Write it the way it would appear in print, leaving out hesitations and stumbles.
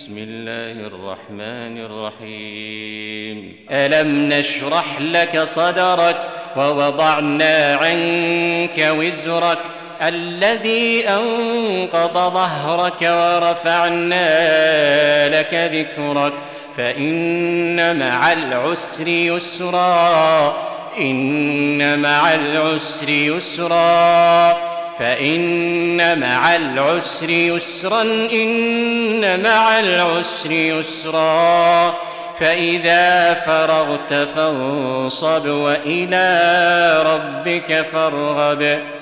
بسم الله الرحمن الرحيم ألم نشرح لك صدرك ووضعنا عنك وزرك الذي أنقض ظهرك ورفعنا لك ذكرك فإن مع العسر يسرا إن مع العسر يسرا فإن مع العسر يسرا إن مع العسر يسرا فإذا فرغت فانصب وإلى ربك فارغب